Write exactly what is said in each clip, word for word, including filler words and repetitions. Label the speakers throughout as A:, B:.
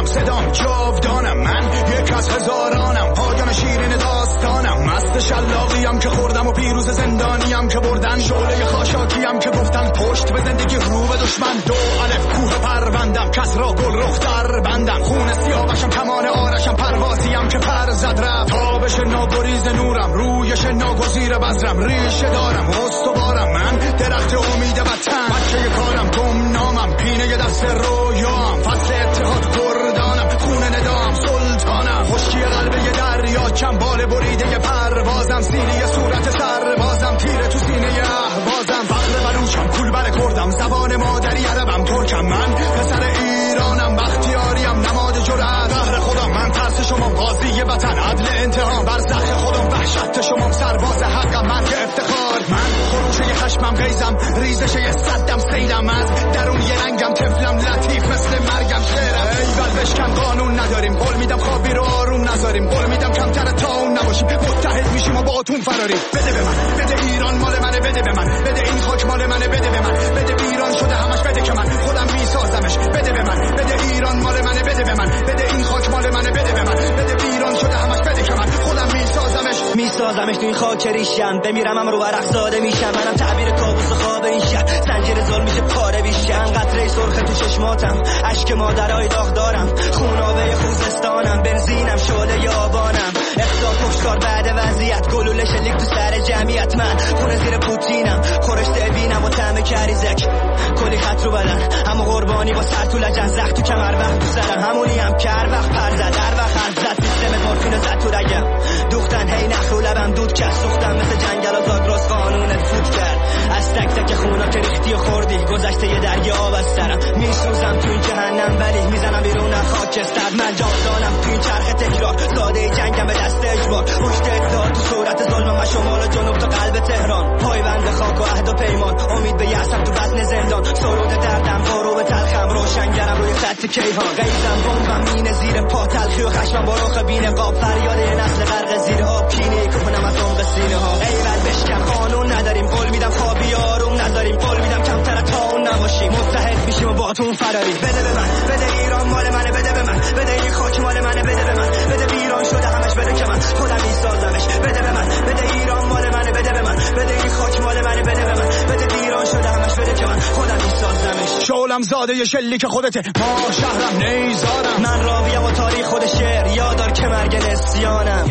A: میکنم صدام جاودانم، من یک از هزارانم، پایان شیرین داستانم، مست شلاقیم که خوردم و پیروز زندانیم که بردن، شعله خاشاکیم که گفتن پشت به زندگی رو به دشمن، دو الف کوه پروندم کس را گل رختر بندم، خون سیاوشم کمان آرشم، پروازیم که پر زد رفت، تابش ناگریز نورم، رویش ناگزیر بذرم، ریشه دارم استوارم، من درخت امید وطن، بچه کارم گمنامم، پینه دست رویام، فصل اتحاد گردانم، خون ندام سلطانم، خشکی قلب یه دریا، چنبال بریده یه پروازم، سینه صورت سربازم، تیره تو سینه اهوازم، فقر بلوچم، کولبر کردم، زبان مادری عربم، ترکم، من پسر ایرانم، بختیاریم، نماد جرأت، قهر خودم، من ترس شما، قاضی وطن، عدل انتقام، برزخ خودم، وحشت شما، سرباز حقم، مرگ افتخار، من خروشه یه خشمم، غیزم، ریزش یه صدم، سیلم، از درون یه رنگم، طفلم، لطیف مثل مرگم، شعرم، ایول بشکن، قانون نداریم، قول میدم خوابی رو آروم نذاریم، قول میدم کمتر تا اون نباشیم، متحد میشیم و با اتون فراریم، بده به من، بده ایران مال منه، بده به من، بده این خاک مال منه، بده به من، بده ایران شده همش، بده که من خودم میسازمش، بده به من، بده ایران مال منه، بده به من، بده این خاک مال منه، بده به من، بده ایران شده همش، بده که من خودم میسازمش
B: میسازمش تو این خاک ریشم، بمیرم هم رو ورق ساده میشم، منم تعبیر کابوس و خواب این شهر، زنجیر ظلم میشه پاره بیشم، قطره سرخ تو چشماتم، اشک مادرای داغ دارم، خونابه خوزستانم، بنزینم، شعله یابانم، اقتصاد کشتار بعد وضعیت، گلوله شلیک تو سر جمعیت، من خونه زیر پوتینم، خورشته بینم و طعم کریزک، کلی خط رو بدن، اما قربانی با سر تو لجن، زخ تو کمر وقت تو سرم، همونی هم که هر وقت پر زد، هر وقت حرف زد، سیستم مورفین زد تو رگم، دوختن هی نخ رو لبم دود کرد، سوختم مثل جنگل و زاگرس قانونت فوت کرد، از تک تک خونا که ریختی و خوردی، گذشته یه دریا آب از سرم، میسوزم تو این جهنم ولی میزنم بیرون خاکستر، من جاودانم تو این چرخ تکرار، ساده جنگم به دست اجبار، پشت اتحاد تو صورت ظلمم، و شمال و جنوب تو قلب تهران، پایبند خاک و عهد و پیمان، امید به یأسم تو بطن زندان، سرود دردم، غروب تلخم، روشنگرم روی خط کیهان، غیظم، بمبم، مینه زیر پا، تلخی و خشمم با رخ بی‌نقاب، فریاد یه نسل غرق زیر آب، کینه کهنم از عمق سینه ها، ایول بشکن، قانون نداریم، قول میدم خوابی آروم نذاریم، قول میدم کمتر تا اون نباشیم، متحد میشیم و با تو فراریم، بده به من، بده ایران مال منه، بده به من، بده این خاک مال منه، بده به من، بده ایران شده همش، بده که من خودم میسازمش، بده به من، بده ایران مال منه، بده به من، بده این خاک مال منه، بده به من، بده ایران شده همش، بده که من خودم میسازمش،
A: شعلم زاده ی شلیک خودته، ما شهرم نیزارم،
B: من راویم و تاریخ خود شعر، یادار که مرگ نسیانم،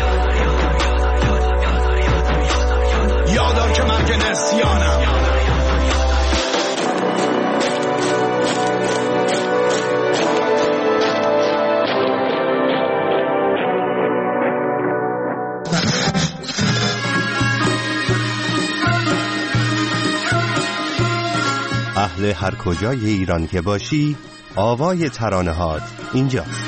A: یادار که مرگ نسیانم.
C: اهل هر کجای ایران که باشی، آوای ترانه هات اینجاست.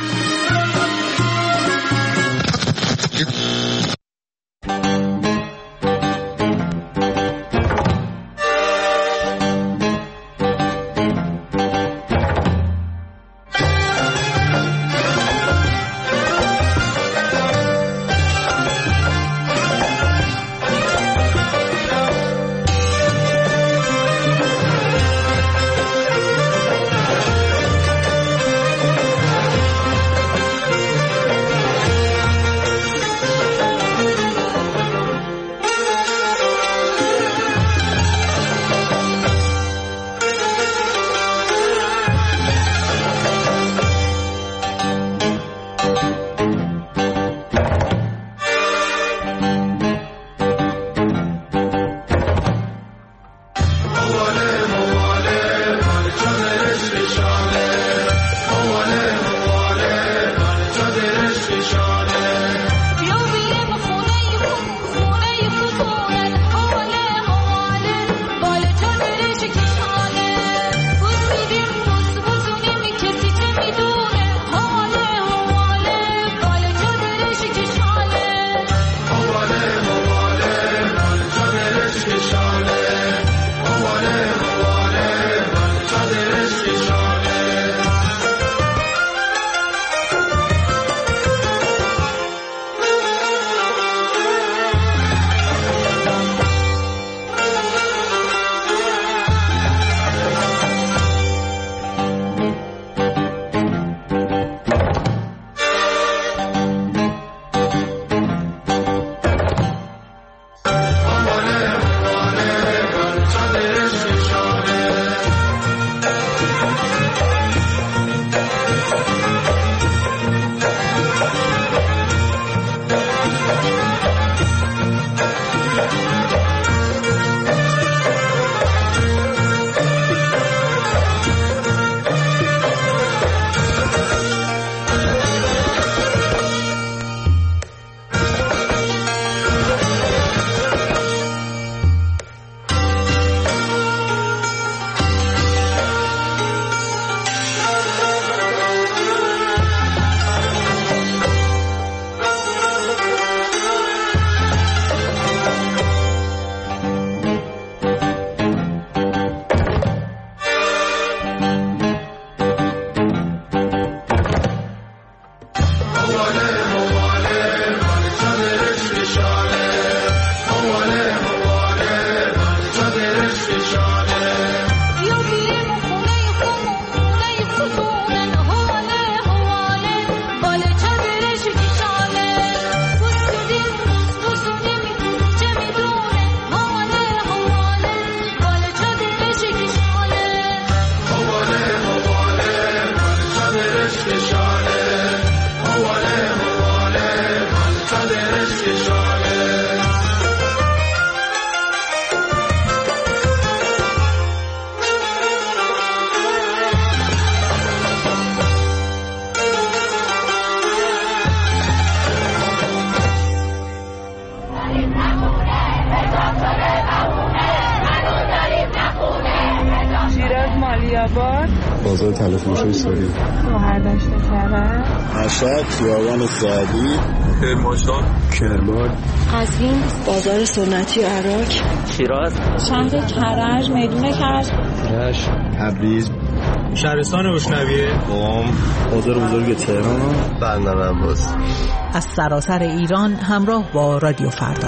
D: علی‌آباد،
E: بازار طلع‌فروش سوری،
D: شهردشت کرج،
E: مشهد، خیابان سعدی، کرمانشاه، کرمان،
F: قزوین، بازار سنتی عراق،
B: شیراز،
D: شهر کرج، میدون کرج،
E: رشت، تبریز،
G: شهرستان روشنویه،
E: قم، بازار بزرگ تهران، بندر عباس.
H: از سراسر ایران همراه با رادیو فردا.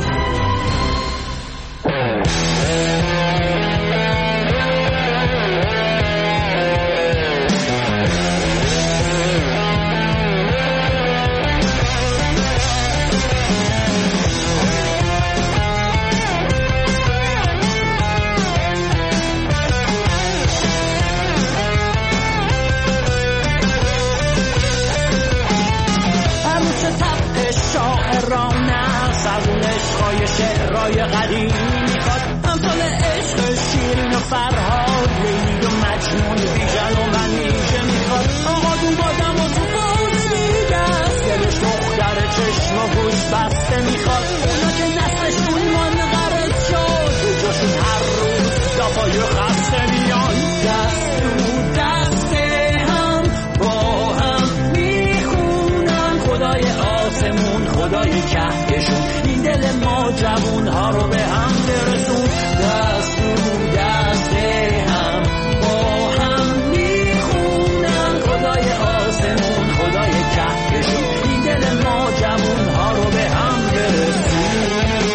B: شعرهای قدیمی میخواد همسال عشق شیرین و فرهاد لیلی و مجنون بیژن و منیژه میخواد آقا دون بادم و تو فوز میدست دلش دختر چشم و گوش بسته میخواد اونا که نسلشون منقرض شد تو جاشون هر روز دفای خسته میان دست تو دست هم با هم میخونن خدای آسمون خدای کهکشون این دل ما جوون ها رو به هم برسون دست تو دست هم با هم میخونن خدای آسمون خدای کهکشون این دل ما جوون ها رو به هم برسون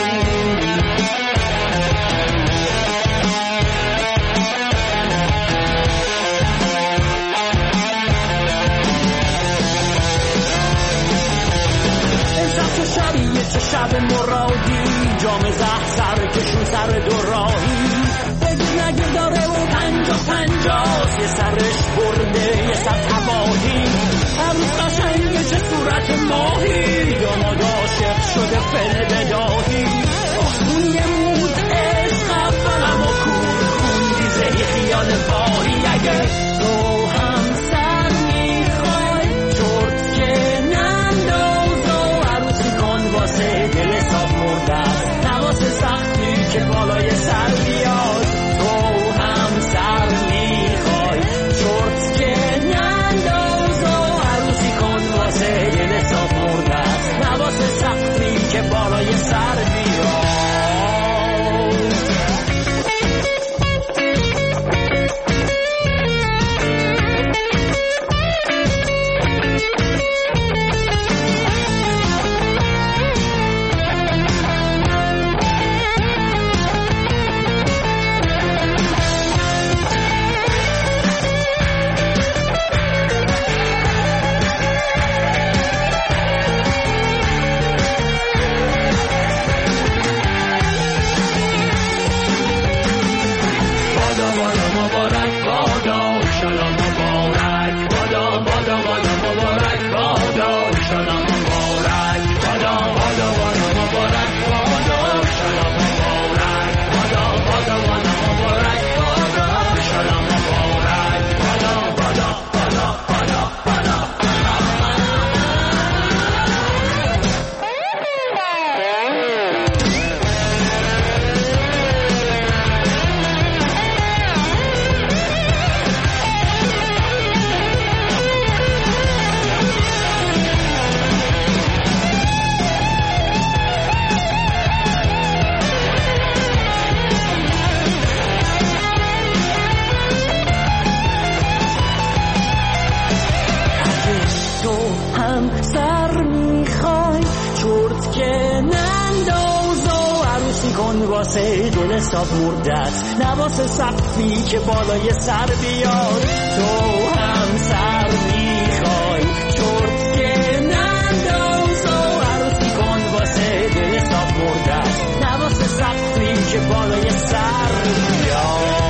B: چه شب مرادی جام زهر سر کشون سر دو راهی بگیر نگیر داره و پنجا پنجاست یه سرش برده یه سر تباهی هر روز قشنگه چه صورت ماهی داماد عاشق شده فل بداهی آخون یه مود عشق افرم و کور خوندی زهی خیال باهی اگه تو هم سر میخوای چرت که ننداز و عروسی کن واسه دل صاف مرده نواس سختی که بالای سر بیاد تو هم سر میخوای چرت که ننداز و عروسی کن واسه دل صاف مرده نواس سختی که بالای سر بیاد دل صاف مردت نواس سقفی که بالای سر بیاد تو هم سر میخوای چرت که ننداز و عروسی کن واسه دل صاف مردت نواس سقفی که بالای سر بیاد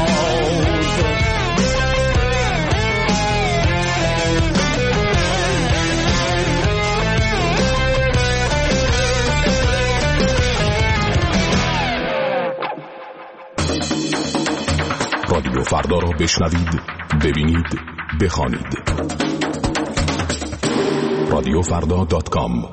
I: رادیو فردا را بشنوید، ببینید، بخوانید. رادیو فردا دات کام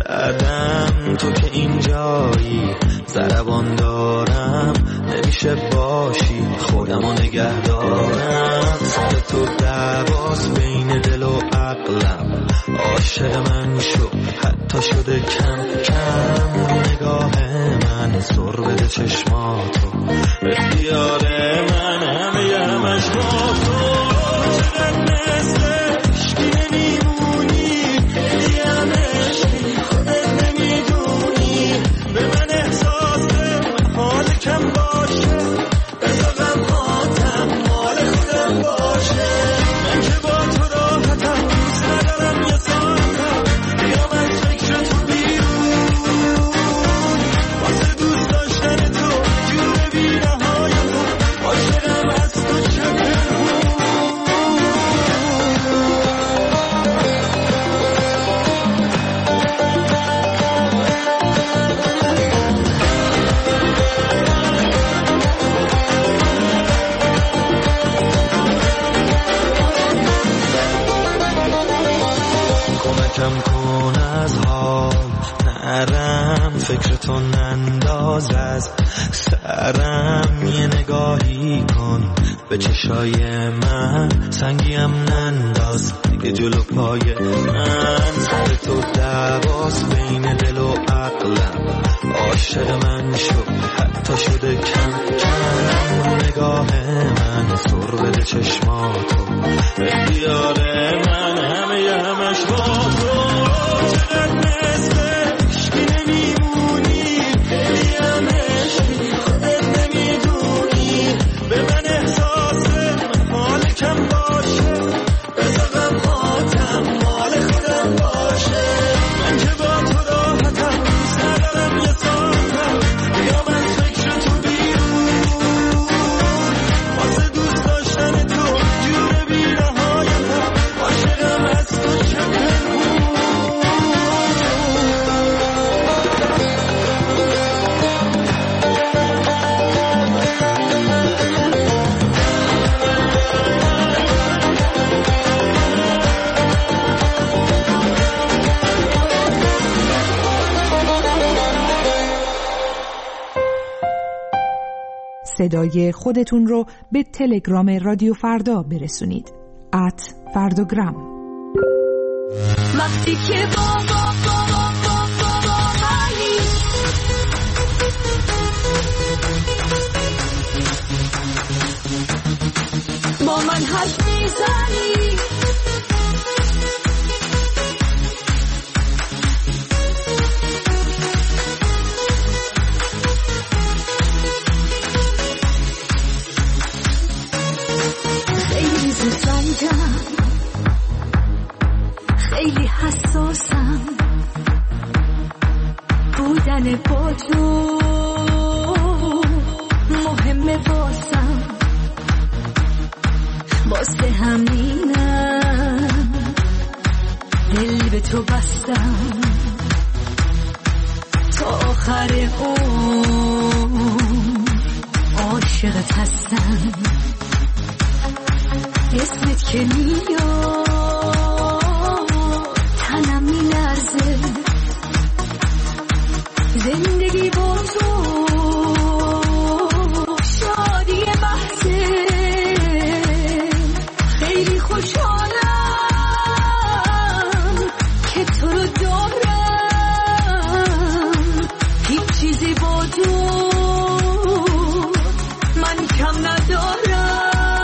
J: کردم تو که اینجایی ضربان دارم نمیشه باشی خودمو نگه دارم سر تو دعواست بین دل و عقلم عاشق من شو حتی شده کم کم نگاه من سر بده چشماتو اختیار من همه همش با تو چقدر مثل عشقی نمیمونی خیلی هم عشقی خودت نمیدونی به من احساس حال کم باشه بذار غمهاتم مال خودم باشه من که با تو راحتم دوست ندارم یه ساعتم بیام از فکر تو بیرون واسه دوست داشتن تو جور بی نهایتم عاشقم از تو چه کم کن از حال نرم فکر تو ننداز از سرم یه نگاهی کن به چشای من سنگیم ننداز دیگه جلو پای من سر تو دعواست بین دل و عقلم عاشق من شو حتی شده کم کم نگاه من سر بده چشماتو اختیار من همه همش با تو چقدر مثل عشقی نمیمونی خیلی هم عشقی خودت نمیدونی به من احساس حال کم باشه بذار غمهاتم مال خودم باشه من که با تو راحتم دوست ندارم یه ساعتم بیام از فکر تو بیرون واسه دوست داشتن تو جور بی نهایتم عاشقم از تو چه
H: صدای خودتون رو به تلگرام رادیو فردا برسونید. ات فرداگرام.
K: وقتی که با با با با با با منی با من حرف میزنی خیلی حساسم بودن با تو مهمه واسم واسه همینم دل به تو بستم تا آخر عمر عاشقت هستم اسمت که میاد تنم میلرزه زندگی با تو شادی بحثه خیلی خوشحالم که تو رو دارم هیچ چیزی با تو من کم ندارم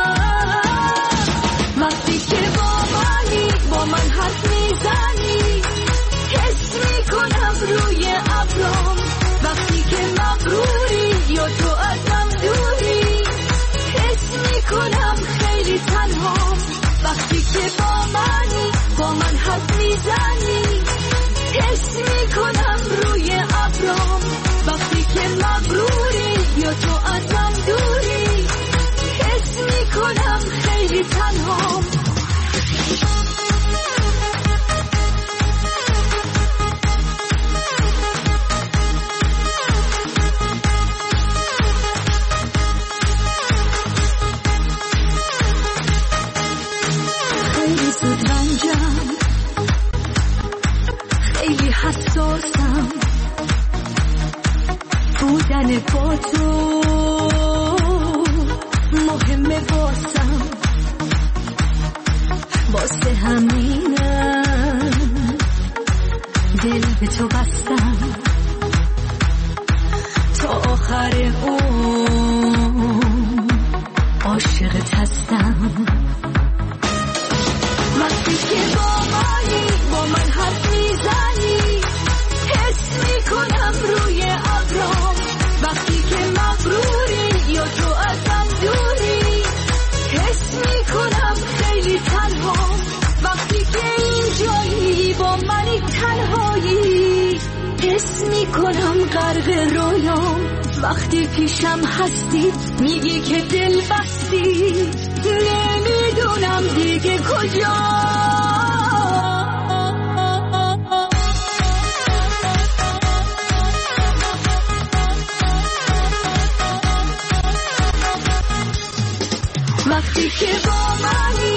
K: وقتی که با منی با من حرف میزنی حس میکنم روی ابرام وقتی که مغروری یا تو ازم دوری حس میکنم خیلی تنهام وقتی که با منی با من حرف میزنی حس میکنم روی ابرام وقتی که مغروری یا تو ازم دوری حس میکنم خیلی تنهام خیلی زود رنجم خیلی حساسم بودن با تو مهمه واسم، واسه همینم دل به تو بستم تا آخر اون عاشقت هستم. وقتی که با منی با من حرف میزنی حس میکنم روی ابرام، وقتی که مغروری یا تو ازم دوری حس میکنم خیلی تنها، وقتی که اینجایی با منی تنهایی حس میکنم غرق رویام، وقتی پیشم هستی میگی که دل بستی نمیدونم دیگه کجا. وقتی که با منی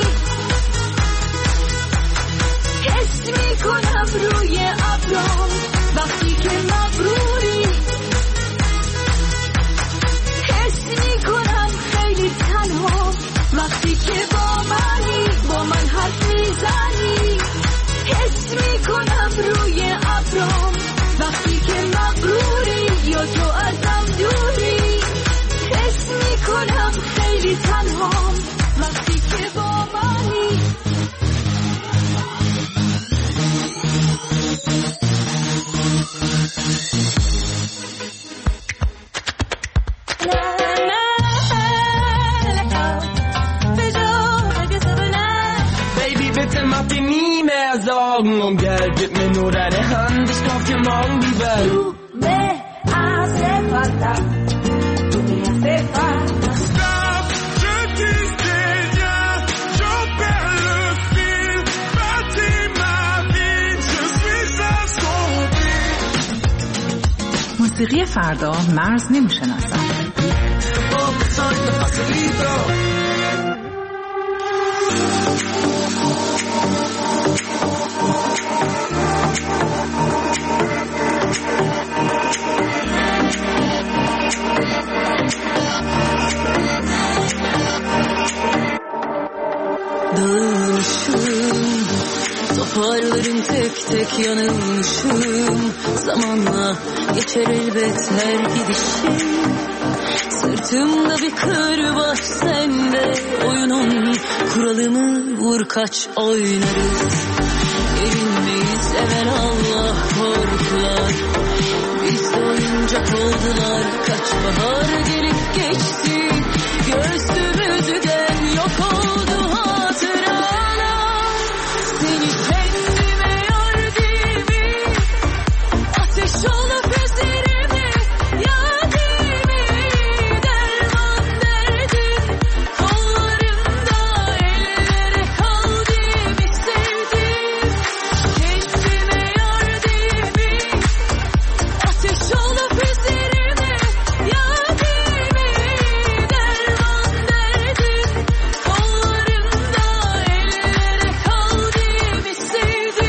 K: حس میکنم روی ابرام، وقتی که مغروری حس میکنم خیلی تنها، وقتی که با منی با من حرف میزنی حس میکنم روی ابرام، وقتی که مغروری یا تو ازم دوری حس میکنم خیلی تنها، وقتی که با منی.
B: Sorgen Geld, gib mir nur deine Hand, ich kauf dir morgen die Welt.
K: Du me hace falta, tu me hace falta.
A: Stop, je disais rien, je perds le fil, bâtis ma vie, je suis assombri.
H: موسیقی فردا مرز نمیشناسد.
K: Dağılmışım, toparlarım tek tek yanılmışım. Zamanla geçer elbet her gidişim. Sırtımda bir kır var sende, oyunun kuralını vur kaç oynarız. Erinmeyiz evvel Allah korkular, biz de oyuncak oldular. Kaç bahar gelip geçti, göğsümüzden yok oldu hatıralar. Seni kendime yor gibi, ateş olup üzerime yadimi. Derman derdim kollarımda, ellere kaldığımı sevdim. Kendime yor gibi, ateş olup üzerime yadimi. Derman derdim kollarımda, ellere kaldığımı sevdim.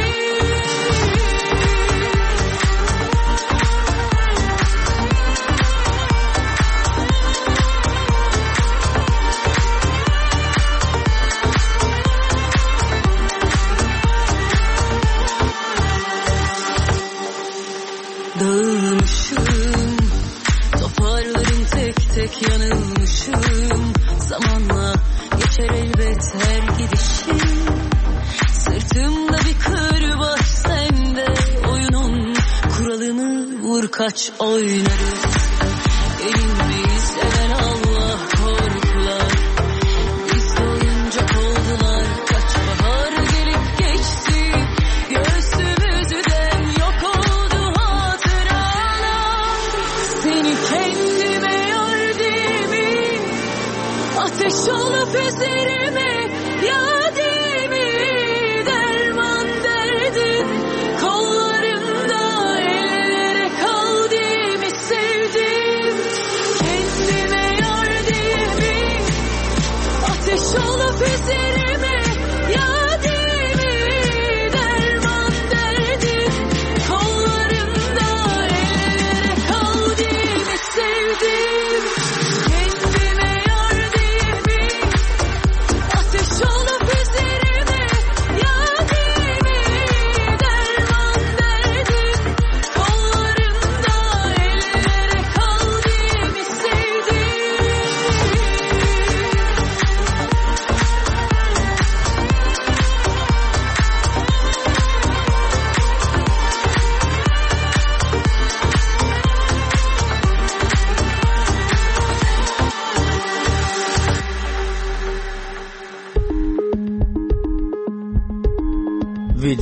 K: Dağılmışım, toparlarım tek tek yanılmışım. Zamanla geçer elbet her gidişim. Sırtımda bir kır var sende, oyunun kuralını vur kaç oynarız. Erinmeyiz evvel Allah korkular, biz de oyuncak oldular. Kaç bahar gelip geçti, göğsümüzden yok oldu hatıralar. Seni kendime yor değil mi? Ateş olup üzerime yadimi. Derman derdim kollarımda, ellere kaldığımı sevdim.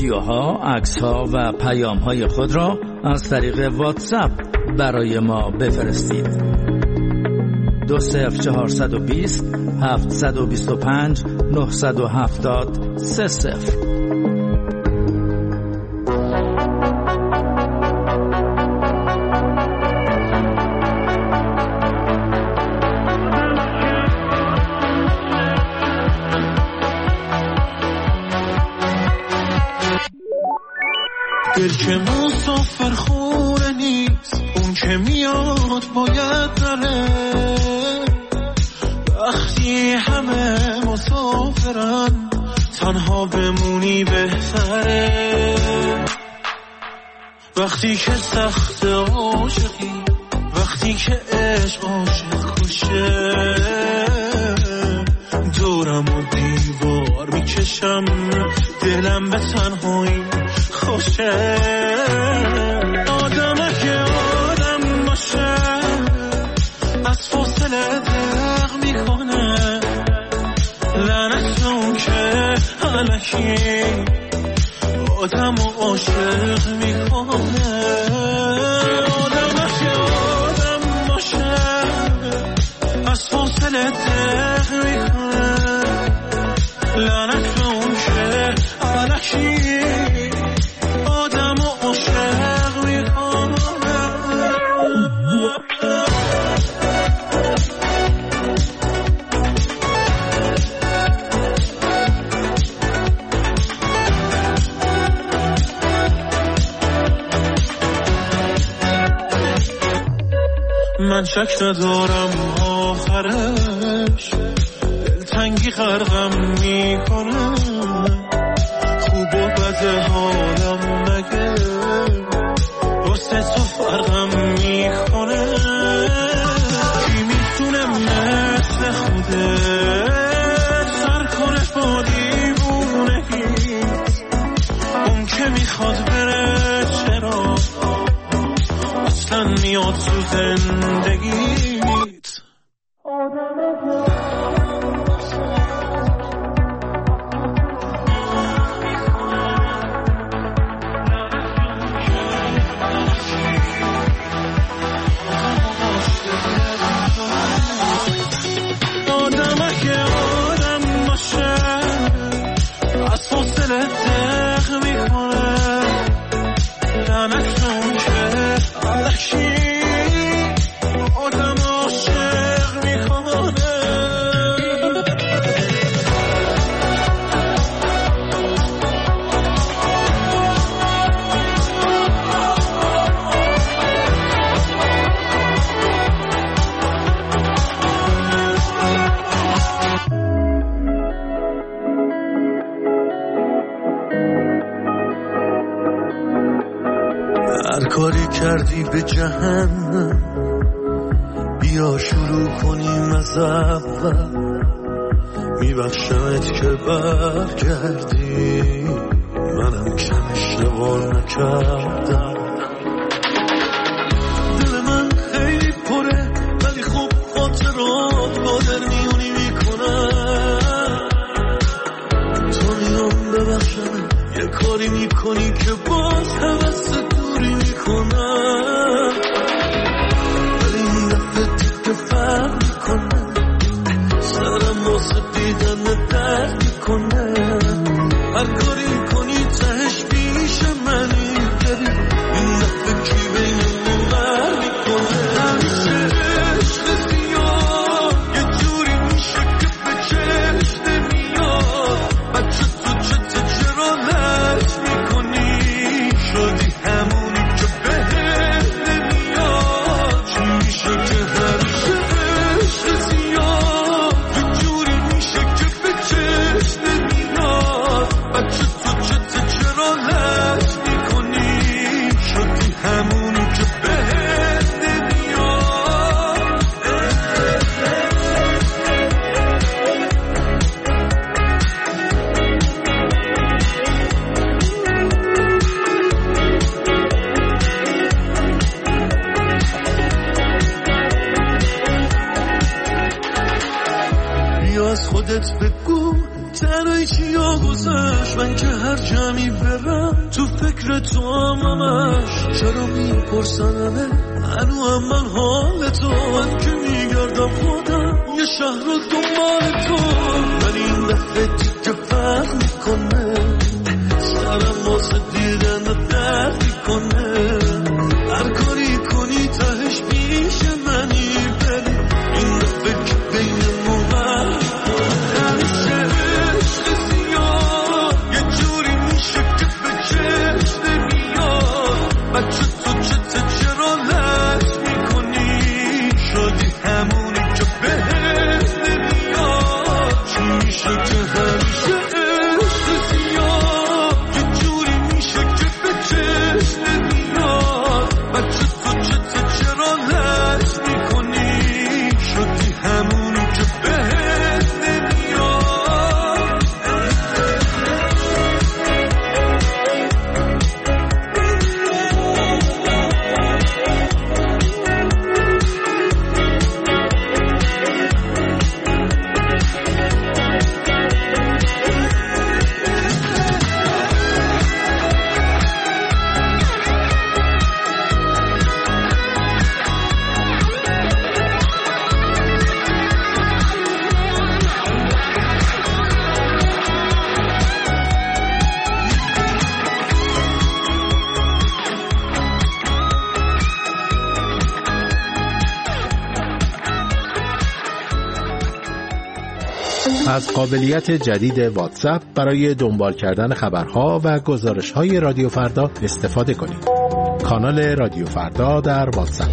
L: ویدیوها، عکس‌ها و پیام‌های خود را از طریق واتساپ برای ما بفرستید. دو صفر چهارصد و بیست هفتصد و بیست و پنج نهصد و هفتاد سه صفر.
J: دل که مسافر خونه نیست، اون که میاد باید بره. وقتی همه مسافرن تنها بمونی بهتره. وقتی که سخت عاشقی، وقتی که عشق عاشق کشه، دورم و دیوار میکشم، دلم به تنهایی خوشه. آدمه که آدم باشه از فاصله دق میکنه، لعنت اون که الکی آدم و عاشق میکنه. آدمه که آدم باشه از فاصله دق میکنه، لعنت اون که الکی من شک ندارم آخرش دلتنگی غرقم میکنه. خوب و بد حالم مگه واسه تو فرقم میکنه. کی میتونه مثل خودت سر کنه با دیوونگیت؟ اون که میخواد بره چرا اصلا میاد تو زندگیت؟ آدمه که آدم باشه از فاصله دق میکنه، لعنت اون که الکی آدم عاشق میکنه. هر کاری کردی به جهنم، بیا شروع کنیم از اول. میبخشمت که برگردی، منم کم اشتباه نکردم. دل من خیلی پره ولی خوب خاطرات با درمیونی میکنم. تو میام ببخشم یه کاری میکنی که باز حوث دوری میکنم، ولی این دفعه دیگه فرق میکنه. سرم واسه دیدن درد میکنه. هر کاری کنی تهش پیش منی، ببین این دفعه کی بینمون بر میکنه. همیشه عشق زیاد یه جوری میشه که به چشم نمیاد. بچه تو چته چرا لج میکنی؟ شدی همونی که بهت نمیاد. چی میشه که همیشه عشق زیاد یه جوری میشه که به چشم نمیاد. بچه تو چته چرا لج میکنی؟ شدی همونی که بهت نمیاد. بیا از خودت بگو تنهایی چی
M: گذشت من که هر جمعی برم تو فکر تو همش. چرا میپرسنمه هنو هم من حال تو، من که میگردم خودم یه شهر رو دنبال تو. ولی این دفعه دیگه فرق میکنه، سرم واسه دیدن و درد میکنه. هر کاری کنی تهش میشه منی، ولی این دفعه که بینمون فرق میکنه. همیشه عشق زیاد یه جوری میشه که به چشم نمیاد. بچه تو چته چرا لش میکنی؟ شدی همونی که بهت نمیاد. چی میشه که همیشه عشق زیاد یه جوری میشه که به چشم نمیاد. بچه تو چته چرا لش میکنی؟ شدی همونی که بهت نمیاد.
N: از قابلیت جدید واتساپ برای دنبال کردن خبرها و گزارش‌های رادیو فردا استفاده کنید. کانال رادیو فردا در واتساپ.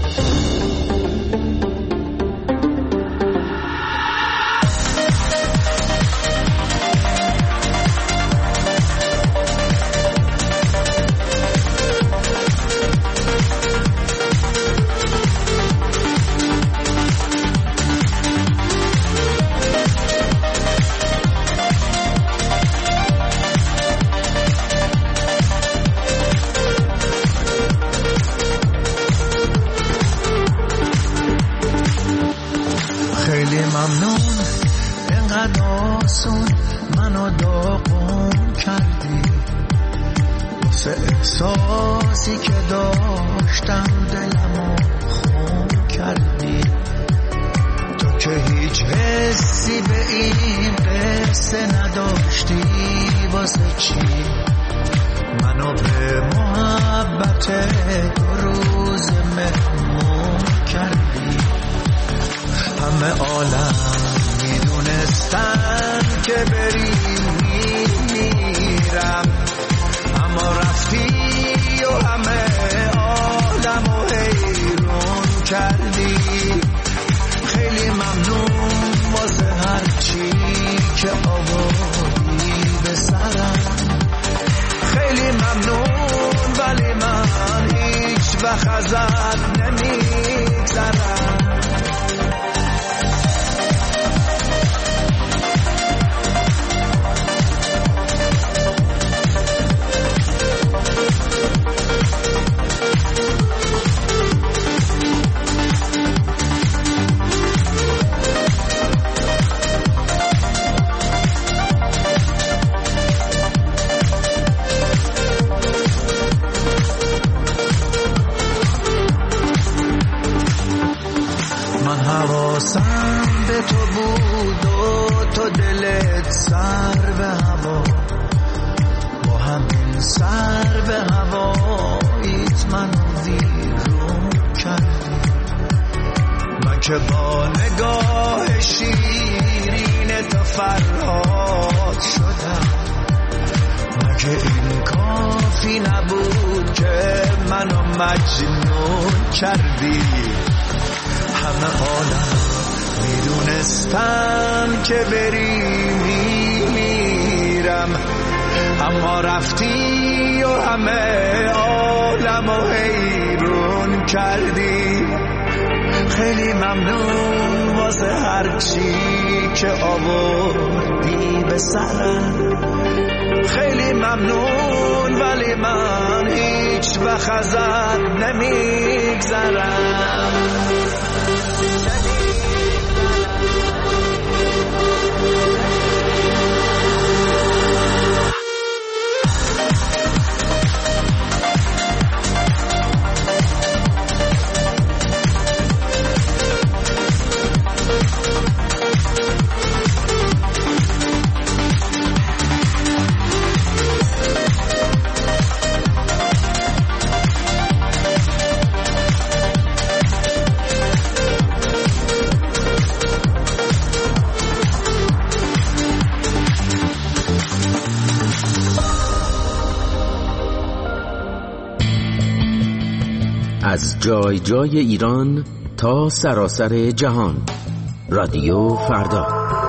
O: احساسی که داشتم دلمو خون کردی. تو که هیچ حسی به این قصه نداشتی، واسه چی منو به محبت دو روز مهمون کردی؟ همه عالم میدونستن که بری میرم، اما رفتی و همه عالم و حیرون کردی. خیلی ممنون واسه هرچی که آوردی به سرم. خیلی ممنون ولی من هیچ وقت ازت نمیگذرم. حواسم به تو بود و تو دلت سر به هوا، با همین سر به هواییت منو ویرون کردی. من که با نگاه شیرین تو فرهاد شدم، مگه این کافی نبود که منو مجنون کردی؟ همه عالم میدونستم که بری میمیرم، اما رفتی و همه عالم و حیرون کردی. خیلی ممنون واسه هرچی که آوردی به سرم. خیلی ممنون ولی من هیچ وقت ازت نمیگذرم.
P: جای جای ایران تا سراسر جهان. رادیو فردا.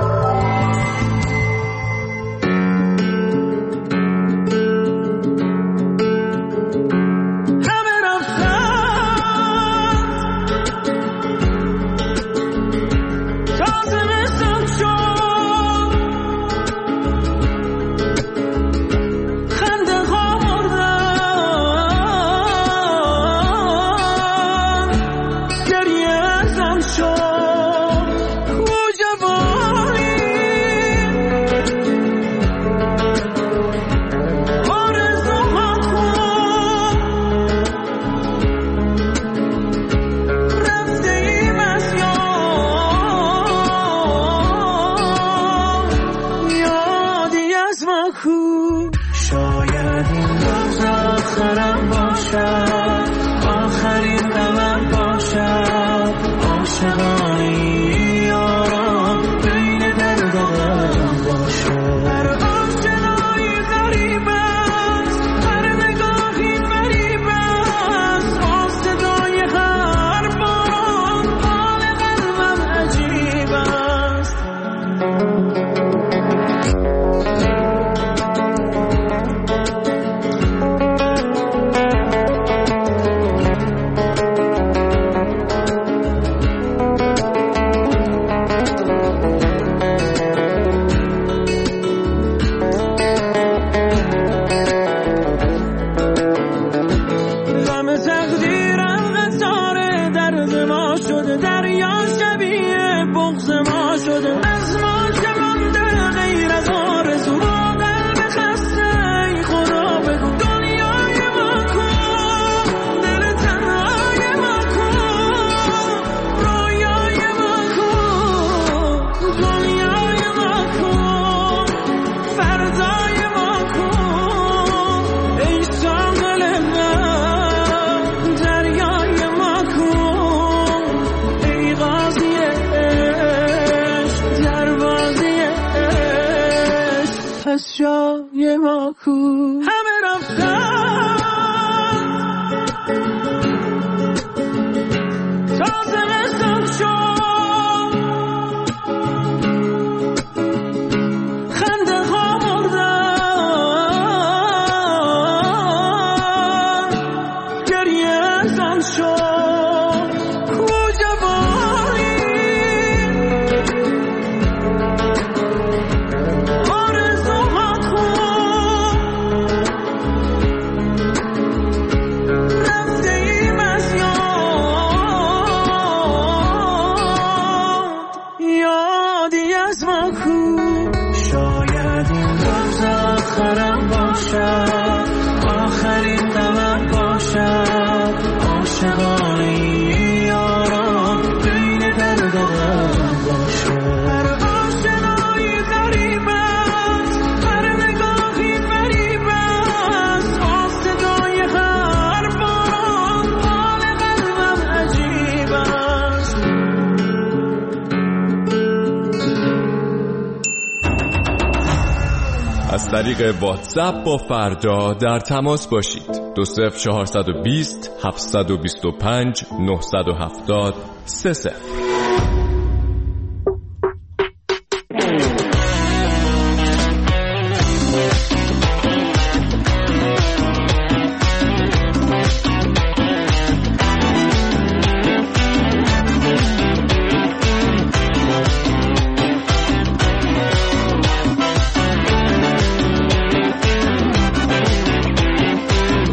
Q: از طریق واتساپ با فردا در تماس باشید. دو صفر چهارصد و بیست هفتصد و بیست و پنج نهصد و هفتاد سه صفر.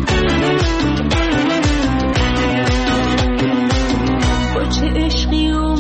K: عشقی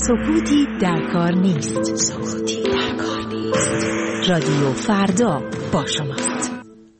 H: سکوتی در کار نیست. سکوتی در کار نیست. رادیو فردا با شماست.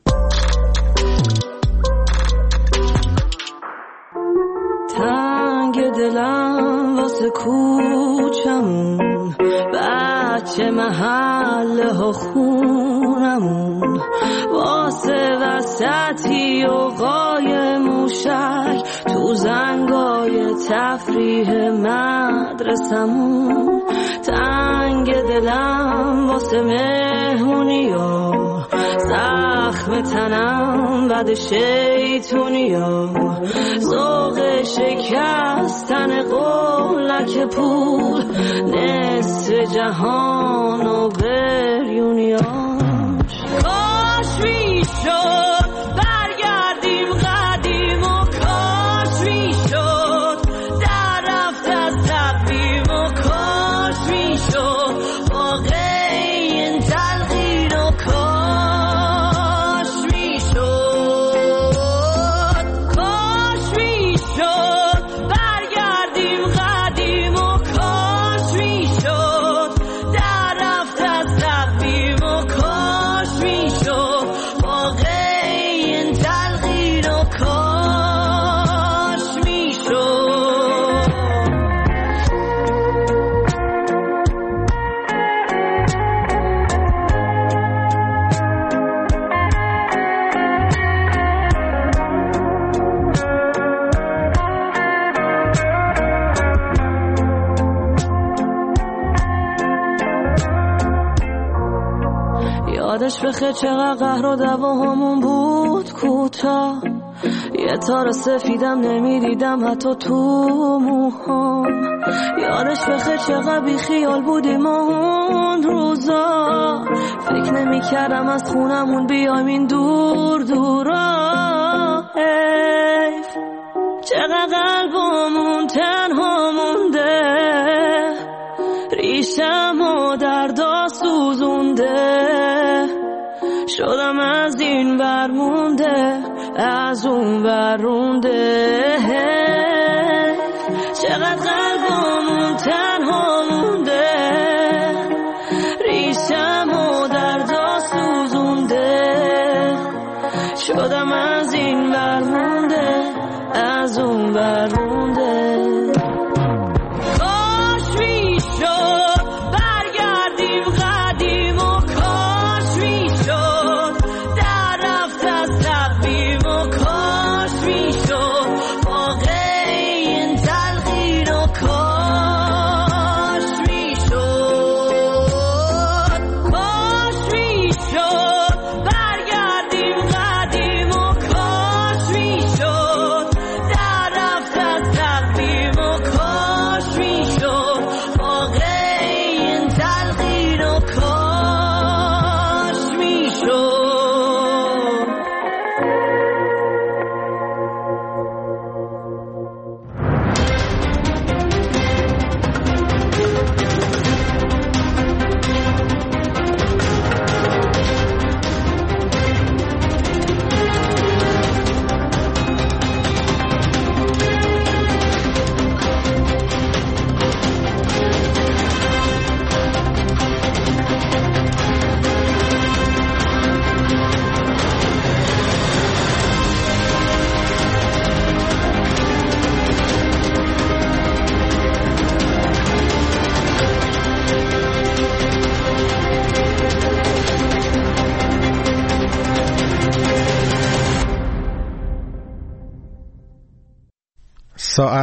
K: تنگ دلم واسه کوچمون، بچه محله ها خونمون، واسه وسطی و قای موشک تو زنگای تفریح مدرسمون. تنگ دلم واسه مهمونی و زخم تنم بد شیطونی و ذوق شکستن قولک پول، نصف جهان و بریونیاش. کاش میشد برگردیم قدیم و کاش میشد در رفت از تقویم و کاش میشد واقع این تلقین و کاش میشد. کاش میشد برگردیم قدیم و کاش میشد در رفت از تقویم و کاش میشد واقع این تلقین و کاش میشد. یادش بخیر چقدر قهر و دعواهامون بود کوتاه، یه تار سفیدم نمیدیدم حتی تو موهام. یادش بخیر چقدر بی خیال بودیم اون روزا، فکر نمی کردم از خونمون بیایم این دور دورا. حیف چقدر قلبمون تنها مونده، ریشم و دردا سوزونده، شدم از این برمونده از اون برونده. چقدر قلبمون تنها مونده، ریشم و دردا سوزونده، شدم از این برمونده از اون برمونده. کاش میشد برگردیم قدیم و کاش میشد در رفت از تقویم و کاش میشد واقع این تلقین و کاش میشد. کاش میشد برگردیم قدیم و کاش میشد در رفت از تقویم و کاش میشد واقع این تلقین و کاش میشد.
N: ساعت